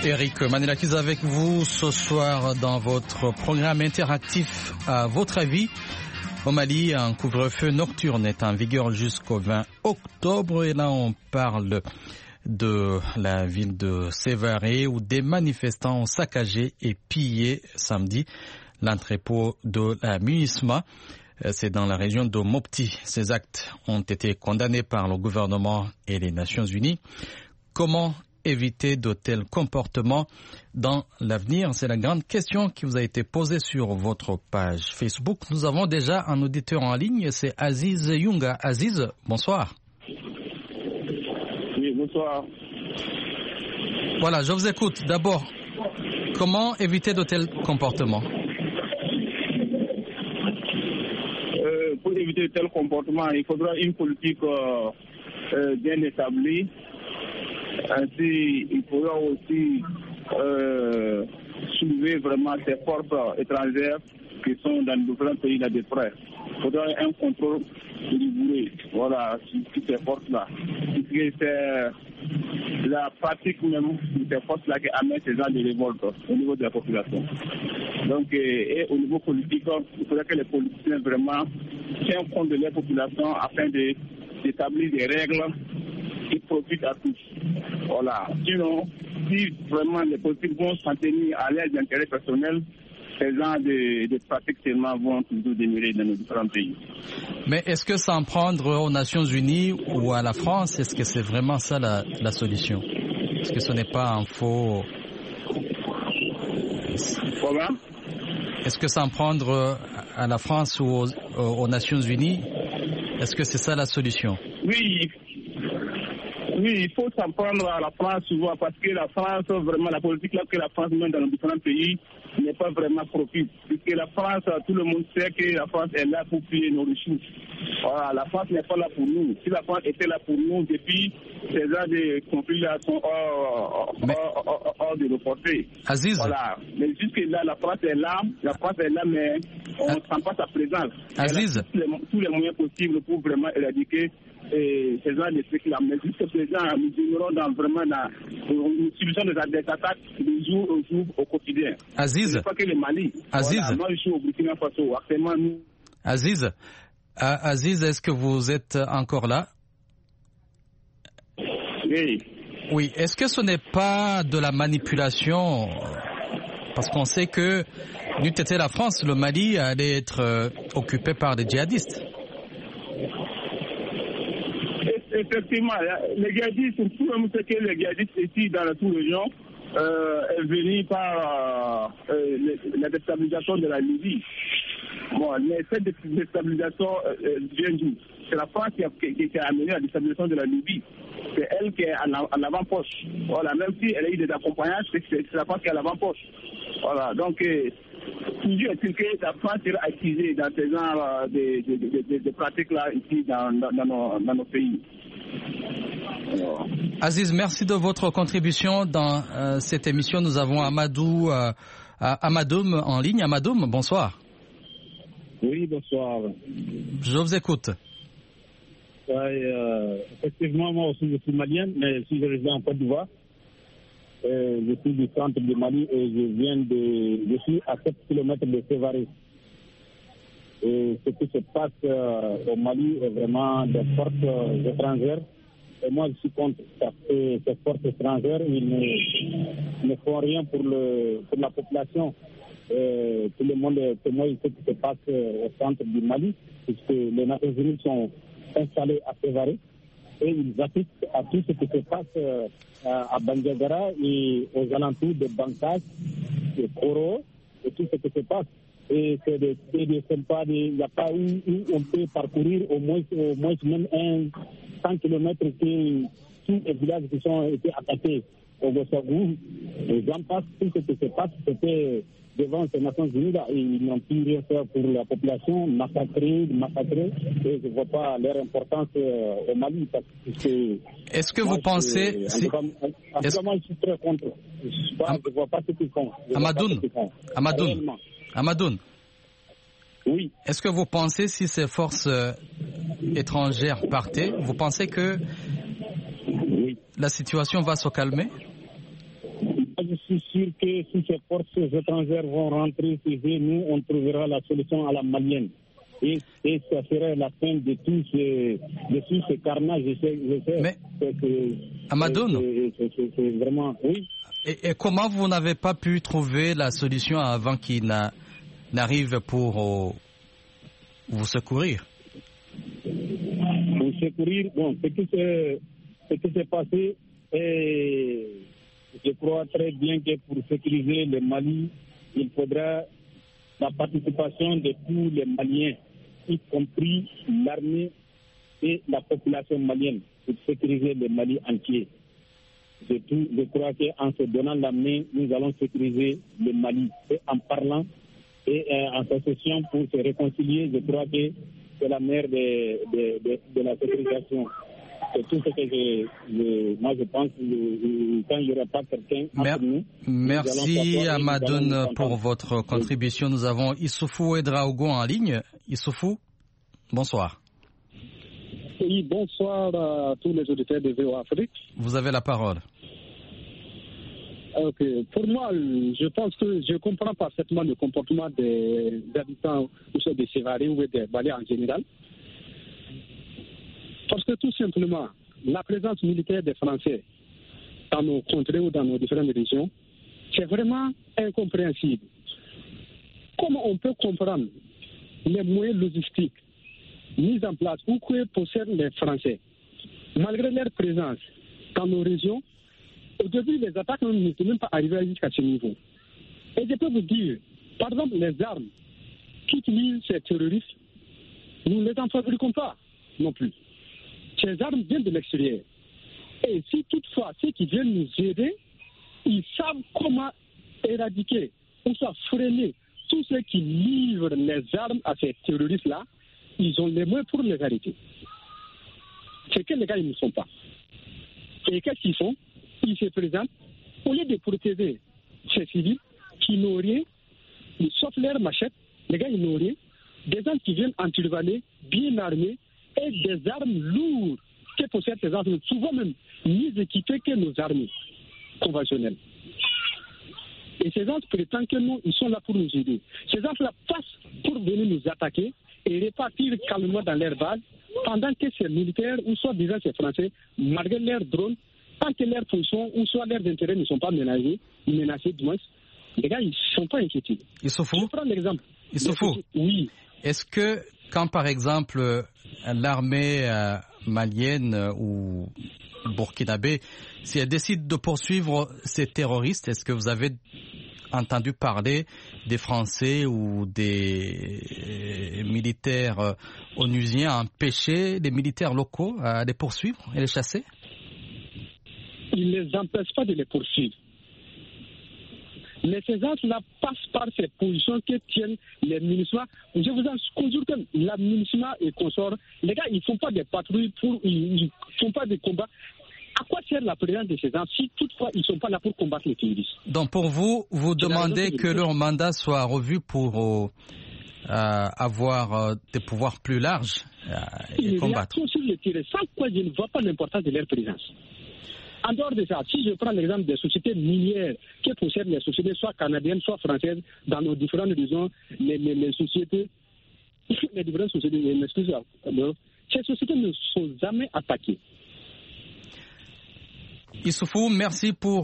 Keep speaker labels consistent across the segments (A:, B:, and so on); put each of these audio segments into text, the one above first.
A: Eric Manilakis avec vous ce soir dans votre programme interactif. À votre avis, au Mali, un couvre-feu nocturne est en vigueur jusqu'au 20 octobre. Et là, on parle de la ville de Sévaré où des manifestants ont saccagé et pillé samedi l'entrepôt de la MINUSMA. C'est dans la région de Mopti. Ces actes ont été condamnés par le gouvernement et les Nations Unies. Comment éviter de tels comportements dans l'avenir? C'est la grande question qui vous a été posée sur votre page Facebook. Nous avons déjà un auditeur en ligne, c'est Aziz Yunga. Aziz, bonsoir.
B: Oui, bonsoir.
A: Voilà, je vous écoute. D'abord, comment éviter de tels comportements?
B: Pour éviter de tels comportements, il faudra une politique bien établie. Ainsi, il faudra aussi soulever vraiment ces forces étrangères qui sont dans différents pays là de près. Il faudra un contrôle rigoureux, voilà, sur ces forces-là. C'est la pratique même de ces forces-là qui amène ces gens de révolte au niveau de la population. Donc, et au niveau politique, il faudrait que les politiciens vraiment tiennent compte de leur population afin d'établir des règles qui profitent à tous. Voilà. Sinon, si vraiment les politiques vont s'en tenir à leurs intérêts personnels, ces gens de pratiques seulement vont toujours demeurer dans nos différents pays.
A: Mais est-ce que s'en prendre aux Nations Unies ou à la France, est-ce que c'est vraiment ça la solution? Est-ce que ce n'est pas un faux...
B: Comment?
A: Est-ce que s'en prendre à la France ou aux Nations Unies, est-ce que c'est ça la solution?
B: Oui, il faut s'en prendre à la France souvent parce que la France, vraiment, la politique là que la France mène dans les différents pays n'est pas vraiment propice. Puisque la France, tout le monde sait que la France est là pour piller nos ressources. Voilà, la France n'est pas là pour nous. Si la France était là pour nous, depuis ces ans de conflits là sont hors de nos portées.
A: Aziz.
B: Voilà. Mais jusque là, la France est là, mais on ne sent pas sa présence.
A: Aziz.
B: Tous les moyens possibles pour vraiment éradiquer ces gens de trucs-là. Mais jusqu'à présent, nous ignorons vraiment une solution des attaques de jour au jour au quotidien.
A: Aziz.
B: Ce n'est pas que le Mali.
A: Aziz.
B: Voilà, moi, je suis au Burkina Faso. Actuellement, nous...
A: Aziz, est-ce que vous êtes encore là?
B: Oui.
A: Oui. Est-ce que ce n'est pas de la manipulation? Parce qu'on sait que, n'eût été la France, le Mali allait être occupé par des djihadistes.
B: Effectivement, les djihadistes, tout le monde sait que les djihadistes ici dans la sous-région est venu par la déstabilisation de la Libye. Bon, mais cette déstabilisation vient d'où? C'est la France qui a amené la déstabilisation de la Libye. C'est elle qui est à l'avant-poche. Voilà, même si elle a eu des accompagnages, c'est la France qui est à l'avant-poche. Voilà, donc toujours est-il que la France sera accusée dans ces genres de pratiques-là ici dans nos pays.
A: Aziz, merci de votre contribution dans cette émission. Nous avons Amadoum en ligne. Amadoum, bonsoir.
B: Oui, bonsoir.
A: Je vous écoute.
B: Effectivement, moi aussi je suis malien, mais si je réside en Côte d'Ivoire, je suis du centre du Mali et je suis à 7 km de Sévaré. Et ce qui se passe au Mali est vraiment des forces étrangères. Et moi, je suis contre parce que ces forces étrangères, ils ne font rien pour la population. Tout le monde est témoin de ce qui se passe au centre du Mali, puisque les Nations Unies sont installées à Sévaré et ils assistent à tout ce qui se passe à Bandiagara et aux alentours de Bankas, de Koro et tout ce qui se passe. Et c'est des sympas, il n'y a pas où on peut parcourir au moins même 100 km que tous les villages qui ont été attaqués au Gossagou. Et j'en passe, tout ce qui se passe, c'était devant ces Nations Unies là, et ils n'ont pu rien faire pour la population, massacrée, et je ne vois pas leur importance au Mali. Parce que
A: est-ce que vous pensez...
B: je suis très contre. Je ne vois pas ce qu'ils font.
A: Amadoun.
B: Oui.
A: Est-ce que vous pensez, si ces forces étrangères partaient, vous pensez que la situation va se calmer?
B: Je suis sûr que si ces forces étrangères vont rentrer chez eux, nous, on trouvera la solution à la malienne. Et ça serait la fin de tout ce carnage. Je sais
A: mais,
B: que
A: Amadoun,
B: c'est vraiment... Oui.
A: Et comment vous n'avez pas pu trouver la solution avant qu'il n'arrive pour vous secourir?
B: Pour secourir, bon, ce qui s'est passé, et je crois très bien que pour sécuriser le Mali, il faudra la participation de tous les Maliens, y compris l'armée et la population malienne, pour sécuriser le Mali entier. Je crois qu'en se donnant la main, nous allons sécuriser le Mali. Et en parlant et en s'associant pour se réconcilier, je crois que c'est la mère de la sécurisation. C'est tout ce que moi je pense, quand il n'y aura pas quelqu'un entre nous.
A: Merci Amadoun pour votre contribution. Nous avons Issoufou Ouedraogo en ligne. Issoufou, bonsoir.
C: Oui, bonsoir à tous les auditeurs de VOA Afrique.
A: Vous avez la parole.
C: Ok. Pour moi, je pense que je comprends parfaitement le comportement des habitants ou des Sévarés ou des Balais en général. Parce que tout simplement, la présence militaire des Français dans nos contrées ou dans nos différentes régions, c'est vraiment incompréhensible. Comment on peut comprendre les moyens logistiques mis en place ou que possèdent les Français, malgré leur présence dans nos régions? Au début, les attaques n'étaient même pas arrivées jusqu'à ce niveau. Et je peux vous dire, par exemple, les armes qu'utilisent ces terroristes, nous ne les en fabriquons pas non plus. Ces armes viennent de l'extérieur. Et si toutefois ceux qui viennent nous aider, ils savent comment éradiquer ou soit freiner tous ceux qui livrent les armes à ces terroristes-là, ils ont les moyens pour les arrêter. C'est que les gars, ils ne font pas. Et qu'est-ce qu'ils font? Ils se présentent, au lieu de protéger ces civils qui n'ont rien, sauf leurs machettes, les gars, ils n'ont rien. Des gens qui viennent en turbané, bien armés, et des armes lourdes que possèdent ces armes, souvent même mieux équipées que nos armées conventionnelles. Et ces gens prétendent que nous, ils sont là pour nous aider. Ces gens-là passent pour venir nous attaquer et repartir calmement dans leur base, pendant que ces militaires, ou soit disant ces Français, malgré leurs drones, tant que leurs positions ou soit leurs intérêts ne sont pas menacés du moins, les gars, ils ne sont pas inquiétés.
A: Issoufou,
C: je prends l'exemple.
A: Issoufou,
C: oui.
A: Est-ce que quand, par exemple, l'armée malienne ou burkinabé, si elle décide de poursuivre ces terroristes, est-ce que vous avez entendu parler des Français ou des militaires onusiens à empêcher les militaires locaux à les poursuivre et les chasser?
C: Ils ne les empêchent pas de les poursuivre. Mais ces gens-là passent par ces positions que tiennent les MINUSMA. Je vous en conjure que la MINUSMA et consorts, les gars, ils ne font pas des patrouilles, ils ne font pas des combats. À quoi sert la présence de ces gens si toutefois ils ne sont pas là pour combattre les terroristes? Donc
A: pour vous, vous demandez que leur mandat soit revu pour avoir des pouvoirs plus larges et combattre.
C: Sur le terrain, sans quoi je ne vois pas l'importance de leur présence. En dehors de ça, si je prends l'exemple des sociétés minières qui possèdent les sociétés soit canadiennes, soit françaises, dans nos différentes régions, les sociétés, les différentes sociétés, ces sociétés ne sont jamais attaquées.
A: Issoufou, merci pour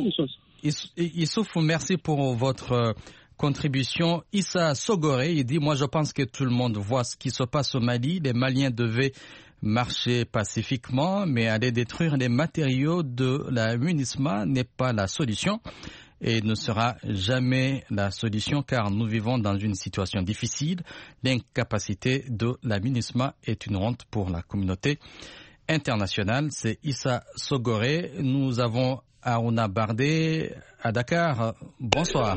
A: votre contribution. Issa Sogoré, il dit, moi je pense que tout le monde voit ce qui se passe au Mali. Les Maliens devaient marcher pacifiquement, mais aller détruire les matériaux de la MINUSMA n'est pas la solution et ne sera jamais la solution car nous vivons dans une situation difficile. L'incapacité de la MINUSMA est une honte pour la communauté internationale. C'est Issa Sogoré. Nous avons Aruna Bardé à Dakar. Bonsoir.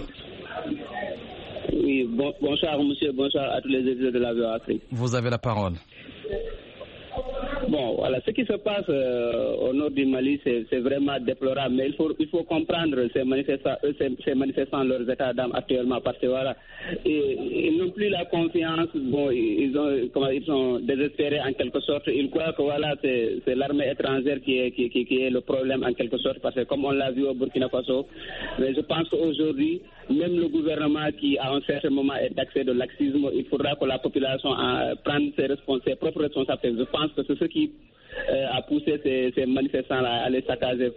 D: Oui, bonsoir monsieur, bonsoir à tous les éditeurs de la VOA Afrique.
A: Vous avez la parole.
D: Bon, voilà, ce qui se passe au nord du Mali, c'est vraiment déplorable. Mais il faut comprendre ces manifestants, leurs états d'âme actuellement, parce que voilà, ils n'ont plus la confiance. Bon, ils sont désespérés en quelque sorte. Ils croient que voilà, c'est l'armée étrangère qui est le problème en quelque sorte, parce que comme on l'a vu au Burkina Faso, mais je pense qu'aujourd'hui, même le gouvernement qui à un certain moment est taxé de laxisme, il faudra que la population prenne ses propres responsabilités. Je pense que c'est ce qui a poussé ces manifestants à aller saccager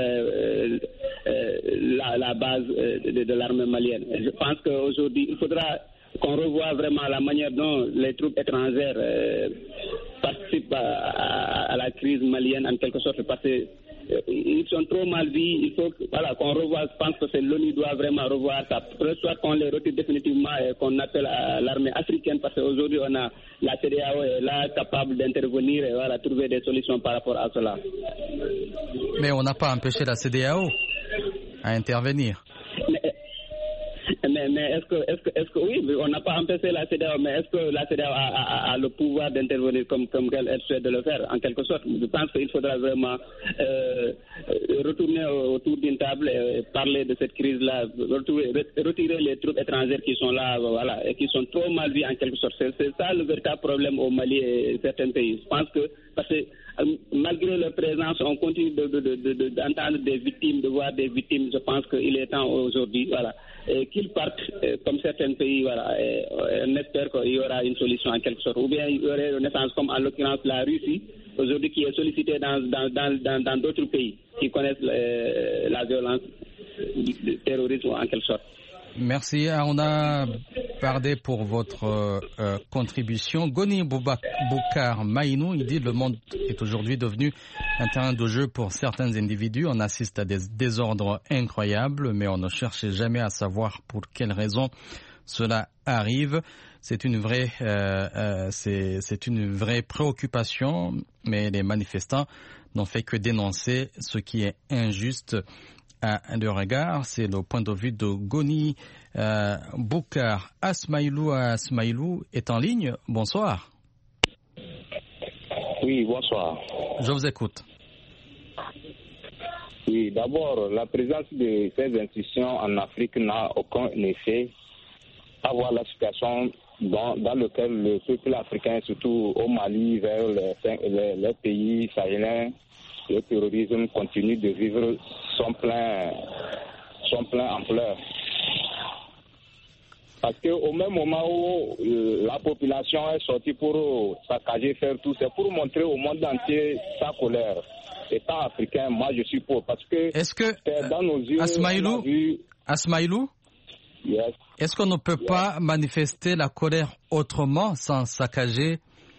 D: la base de l'armée malienne. Je pense qu'aujourd'hui, il faudra qu'on revoie vraiment la manière dont les troupes étrangères participent à la crise malienne en quelque sorte, parce que ils sont trop mal vus. Il faut qu'on revoie. Je pense que l'ONU doit vraiment revoir ça. Soit qu'on les retire définitivement et qu'on appelle à l'armée africaine, parce qu'aujourd'hui on a la CEDEAO est là capable d'intervenir et trouver des solutions par rapport à cela.
A: Mais on n'a pas empêché la CEDEAO à intervenir.
D: Mais est-ce que oui, on n'a pas empêché la CEDEAO, mais est-ce que la CEDEAO a le pouvoir d'intervenir comme elle souhaite de le faire, en quelque sorte? Je pense qu'il faudra vraiment retourner autour d'une table et parler de cette crise-là, retirer les troupes étrangères qui sont là, et qui sont trop mal vues en quelque sorte. C'est ça le véritable problème au Mali et certains pays. Je pense que, parce que malgré leur présence, on continue d'entendre des victimes, de voir des victimes. Je pense qu'il est temps aujourd'hui, qu'ils partent comme certains pays, et on espère qu'il y aura une solution en quelque sorte. Ou bien il y aurait une naissance comme en l'occurrence la Russie, aujourd'hui qui est sollicitée dans d'autres pays qui connaissent la violence du terrorisme en quelque sorte.
A: Merci Aruna Bardé pour votre contribution. Goni Boukar Maïnou, il dit le monde est aujourd'hui devenu un terrain de jeu pour certains individus. On assiste à des désordres incroyables, mais on ne cherche jamais à savoir pour quelles raisons cela arrive. C'est une vraie préoccupation, mais les manifestants n'ont fait que dénoncer ce qui est injuste à leur regard. C'est le point de vue de Goni Boukar. Asmaïlou est en ligne. Bonsoir.
E: Oui, bonsoir.
A: Je vous écoute.
E: Oui, d'abord, la présence de ces institutions en Afrique n'a aucun effet à voir la situation dans laquelle le peuple africain, surtout au Mali, vers les pays sahéliens, le terrorisme continue de vivre son plein ampleur. Parce qu'au même moment où la population est sortie pour saccager, faire tout, c'est pour montrer au monde entier sa colère. État africain, moi je suis pour. Parce que dans nos yeux,
A: Asmaïlou,
E: yes.
A: Est-ce qu'on ne peut pas manifester la colère autrement sans saccager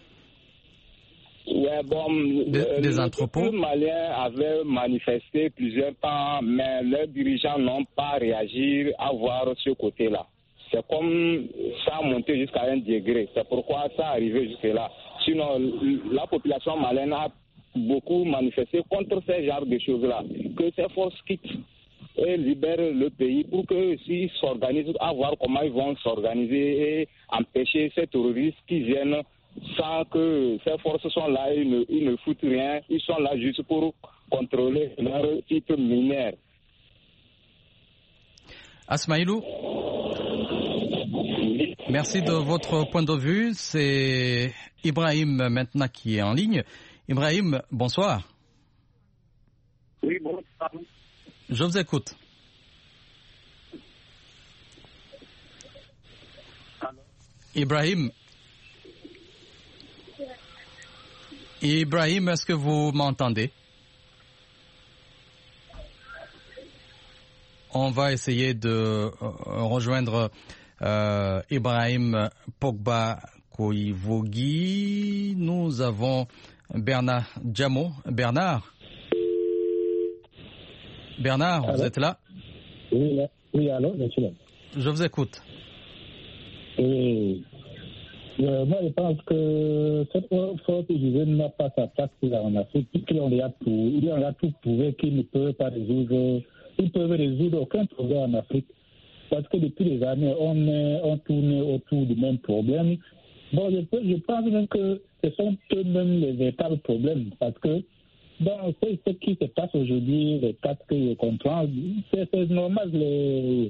A: des entrepôts?
E: Les Maliens avaient manifesté plusieurs temps, mais leurs dirigeants n'ont pas réagi à voir ce côté-là. C'est comme ça a monté jusqu'à un degré. C'est pourquoi ça est arrivé jusque-là. Sinon, la population malienne a beaucoup manifesté contre ce genre de choses-là. Que ces forces quittent et libèrent le pays pour que s'ils s'organisent, à voir comment ils vont s'organiser et empêcher ces terroristes qui viennent sans que ces forces sont là, ils ne foutent rien, ils sont là juste pour contrôler leur titre minière.
A: Asmaïlou, merci de votre point de vue. C'est Ibrahim maintenant qui est en ligne. Ibrahim, bonsoir.
B: Oui, bonsoir.
A: Je vous écoute. Ibrahim, est-ce que vous m'entendez? On va essayer de rejoindre Ibrahim Pogba Koivogi. Nous avons Bernard Djamo. Bernard, allô? Vous êtes là?
C: Oui, allô, je suis là.
A: Je vous écoute.
C: Oui. Moi, je pense que cette force juvénile n'a pas sa place là en Afrique. Il y a tout prouvé qu'ils ne peuvent pas résoudre. Ils peuvent résoudre aucun problème en Afrique. Parce que depuis des années, on tourne autour du même problème.
B: Bon, je pense même que ce sont eux-mêmes les véritables problèmes, parce que dans ce qui se passe aujourd'hui, les cas que je comprends, c'est normal. Les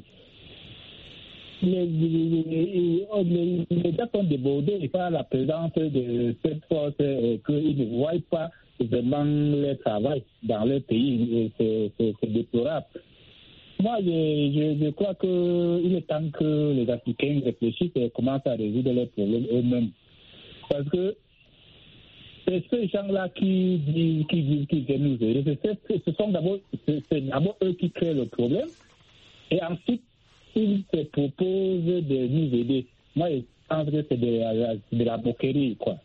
B: gars sont débordés par la présence de cette force et qu'ils ne voient pas vraiment le travail dans leur pays. C'est déplorable. Moi, je crois qu'il est temps que les Africains réfléchissent et commencent à résoudre leurs problèmes eux-mêmes. Parce que c'est ces gens-là qui viennent nous aider. Ce sont d'abord eux qui créent le problème. Et ensuite, ils se proposent de nous aider. Moi, je pense que c'est de la moquerie, quoi.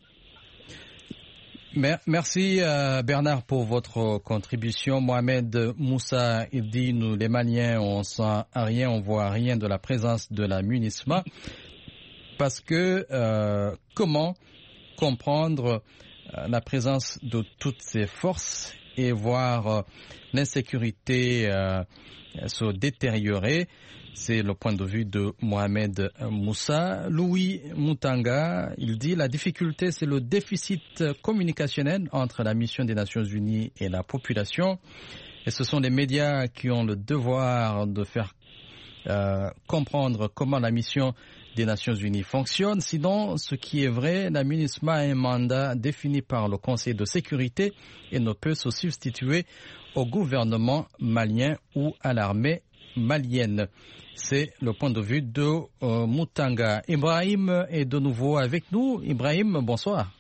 A: Merci Bernard pour votre contribution. Mohamed Moussa, il dit nous les Maliens on sent rien, on voit rien de la présence de la MINUSMA parce que comment comprendre la présence de toutes ces forces et voir l'insécurité se détériorer. C'est le point de vue de Mohamed Moussa. Louis Moutanga, il dit la difficulté, c'est le déficit communicationnel entre la mission des Nations Unies et la population. Et ce sont les médias qui ont le devoir de faire comprendre comment la mission des Nations Unies fonctionne. Sinon, ce qui est vrai, la MINUSMA a un mandat défini par le Conseil de sécurité et ne peut se substituer au gouvernement malien ou à l'armée malienne. C'est le point de vue de Moutanga. Ibrahim est de nouveau avec nous. Ibrahim, bonsoir.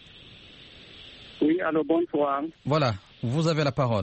F: Oui, alors bonsoir.
A: Voilà, vous avez la parole.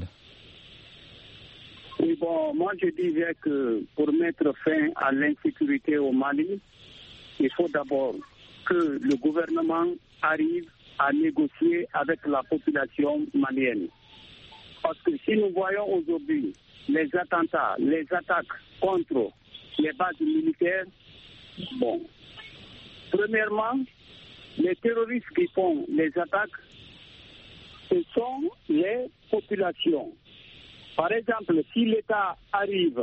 F: Oui, bon, moi je disais que pour mettre fin à l'insécurité au Mali, il faut d'abord que le gouvernement arrive à négocier avec la population malienne. Parce que si nous voyons aujourd'hui les attentats, les attaques contre les bases militaires, bon, premièrement, les terroristes qui font les attaques, ce sont les populations. Par exemple, si l'État arrive,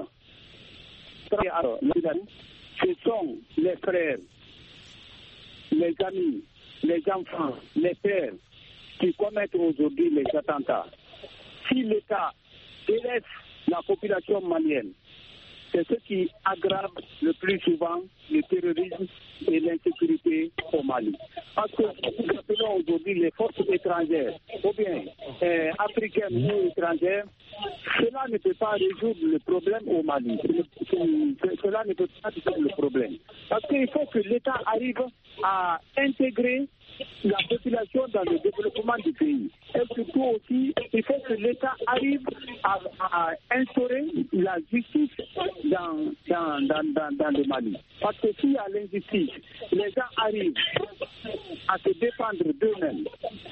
F: ce sont les frères, les amis, les enfants, les pères qui commettent aujourd'hui les attentats. Si l'État délaisse la population malienne, c'est ce qui aggrave le plus souvent le terrorisme et l'insécurité au Mali. Parce que nous appelons aujourd'hui les forces étrangères, ou bien africaines ou étrangères, cela ne peut pas résoudre le problème au Mali. Cela ne peut pas résoudre le problème. Parce qu'il faut que l'État arrive à intégrer la population dans le développement du pays. Et surtout aussi, il faut que l'État arrive à instaurer la justice dans le Mali. Parce que s'il y a l'injustice, les gens arrivent à se défendre d'eux-mêmes.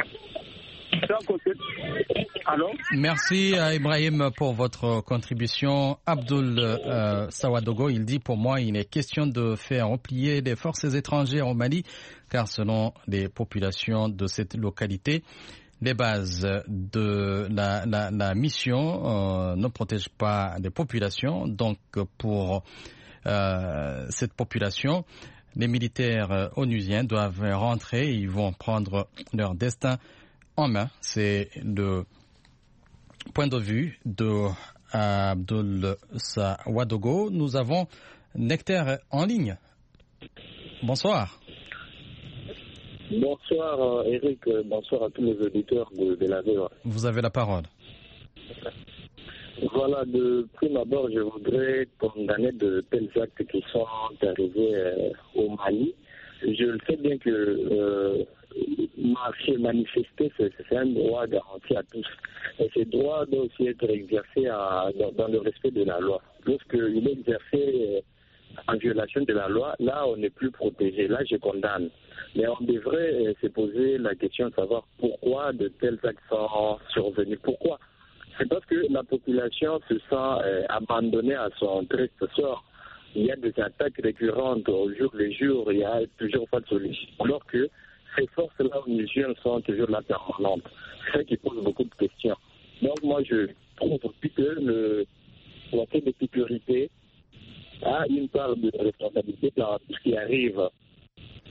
F: Alors?
A: Merci à Ibrahim pour votre contribution. Abdul Sawadogo, il dit pour moi il est question de faire replier les forces étrangères au Mali car selon les populations de cette localité, les bases de la mission ne protègent pas les populations. Donc pour cette population, les militaires onusiens doivent rentrer, ils vont prendre leur destin en main. C'est le point de vue de Abdul Sawadogo. Nous avons Nectar en ligne. Bonsoir.
G: Bonsoir Eric, bonsoir à tous les auditeurs de la VOA.
A: Vous avez la parole.
G: Voilà, de prime abord, je voudrais condamner de tels actes qui sont arrivés au Mali. Je le sais bien que marcher, manifester, c'est un droit garanti à tous. Et ce droit doit aussi être exercé dans le respect de la loi. Lorsqu'il est exercé en violation de la loi, là, on n'est plus protégé. Là, je condamne. Mais on devrait se poser la question de savoir pourquoi de tels actes sont survenus. Pourquoi? C'est parce que la population se sent abandonnée à son triste sort. Il y a des attaques récurrentes au jour le jour, il y a toujours pas de solution. Alors que ces forces-là onusiennes sont toujours là permanentes. C'est ça qui pose beaucoup de questions. Donc moi, je trouve aussi que le Conseil de sécurité a une part de responsabilité dans tout ce qui arrive.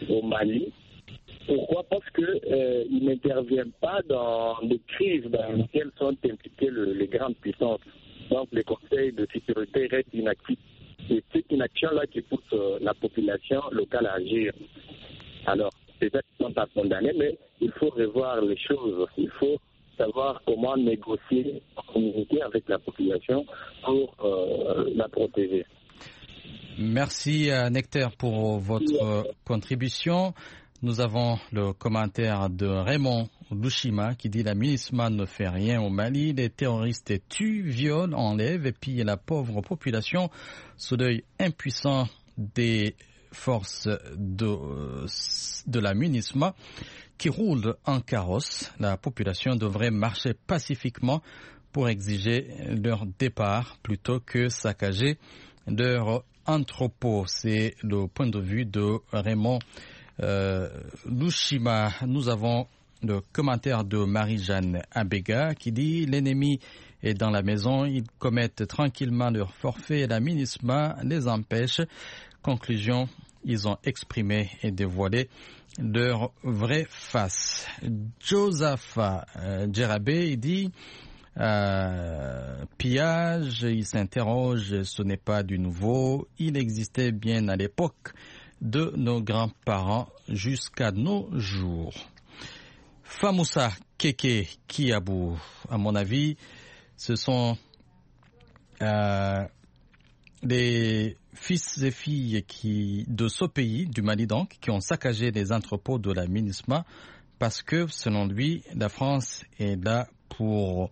G: au Mali. Pourquoi? Parce qu'il n'intervient pas dans les crises dans lesquelles sont impliquées les grandes puissances. Donc les conseils de sécurité restent inactifs. Et c'est une action-là qui pousse la population locale à agir. Alors, peut-être qu'ils sont à condamner, mais il faut revoir les choses. Il faut savoir comment négocier, communiquer avec la population pour la protéger.
A: Merci Nectaire pour votre contribution. Nous avons le commentaire de Raymond Louchima qui dit la MINUSMA ne fait rien au Mali, les terroristes tuent, violent, enlèvent et pillent la pauvre population sous l'œil impuissant des forces de la MINUSMA qui roulent en carrosse. La population devrait marcher pacifiquement pour exiger leur départ plutôt que saccager leur entrepôt. C'est le point de vue de Raymond Louchima. Nous avons le commentaire de Marie-Jeanne Abega qui dit l'ennemi est dans la maison, ils commettent tranquillement leur forfait et la MINUSMA les empêche. Conclusion, ils ont exprimé et dévoilé leur vraie face. Josapha Djerabé, il dit pillage, il s'interroge, ce n'est pas du nouveau, il existait bien à l'époque de nos grands-parents jusqu'à nos jours. Famoussa Keke Kiabou, à mon avis, ce sont les fils et filles de ce pays, du Mali donc, qui ont saccagé les entrepôts de la MINUSMA parce que, selon lui, la France est là pour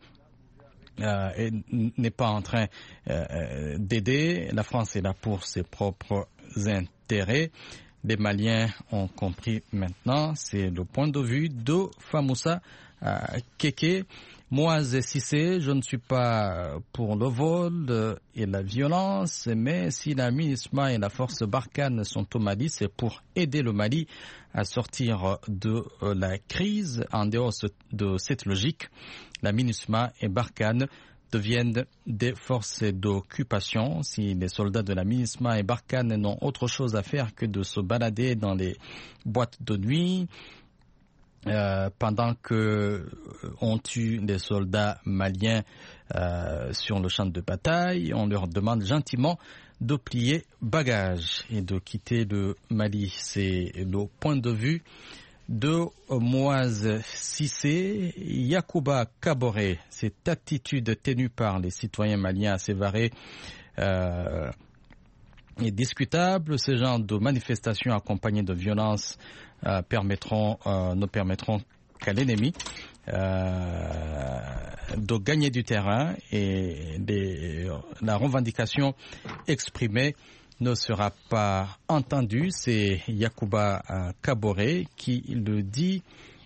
A: n'est pas en train d'aider. La France est là pour ses propres intérêts. Les Maliens ont compris maintenant. C'est le point de vue de Famoussa Keke. Moi, Cissé, je ne suis pas pour le vol et la violence, mais si la MINUSMA et la force Barkhane sont au Mali, c'est pour aider le Mali à sortir de la crise. En dehors de cette logique, la MINUSMA et Barkhane deviennent des forces d'occupation. Si les soldats de la MINUSMA et Barkhane n'ont autre chose à faire que de se balader dans les boîtes de nuit, pendant que on tue les soldats maliens sur le champ de bataille, on leur demande gentiment de plier bagages et de quitter le Mali. C'est le point de vue de Moise Cissé. Yacouba Kaboré, cette attitude tenue par les citoyens maliens à Sévaré est discutable. Ce genre de manifestations accompagnées de violences ne permettront qu'à l'ennemi de gagner du terrain et la revendication exprimée ne sera pas entendue. C'est Yacouba Kaboré qui le dit.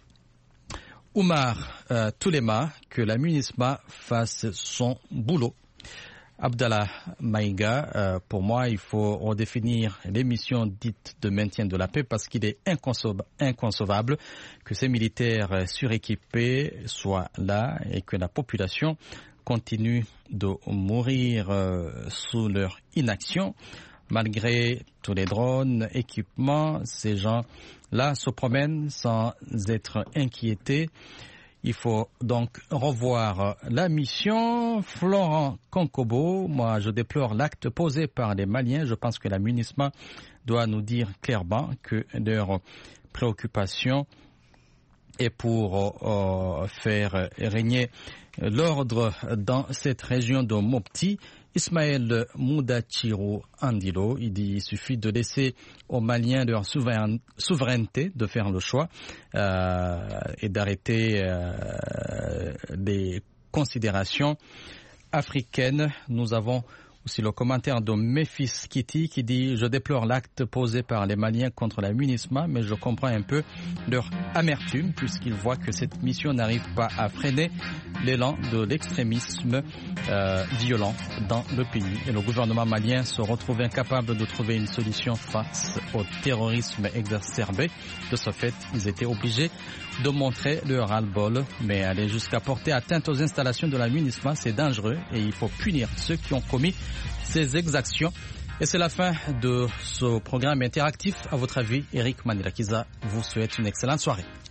A: Oumar Toulema, que la MINUSMA fasse son boulot. Abdallah Maïga, pour moi, il faut redéfinir les missions dites de maintien de la paix parce qu'il est inconcevable que ces militaires suréquipés soient là et que la population continue de mourir sous leur inaction. Malgré tous les drones, équipements, ces gens-là se promènent sans être inquiétés. Il faut donc revoir la mission. Florent Konkobo, moi je déplore l'acte posé par les Maliens. Je pense que la MINUSMA doit nous dire clairement que leur préoccupation est pour faire régner l'ordre dans cette région de Mopti. Ismaël Moudachiro Andilo, il dit il suffit de laisser aux Maliens leur souveraineté de faire le choix et d'arrêter les considérations africaines. Nous avons aussi le commentaire de Memphis Kitty qui dit « Je déplore l'acte posé par les Maliens contre la MINUSMA, mais je comprends un peu leur amertume puisqu'ils voient que cette mission n'arrive pas à freiner l'élan de l'extrémisme violent dans le pays. Et le gouvernement malien se retrouve incapable de trouver une solution face au terrorisme exacerbé. De ce fait, ils étaient obligés de montrer leur ras-le-bol, mais aller jusqu'à porter atteinte aux installations de la MINUSMA, c'est dangereux et il faut punir ceux qui ont commis ces exactions Et c'est la fin de ce programme interactif. À votre avis, Eric Manilakiza vous souhaite une excellente soirée.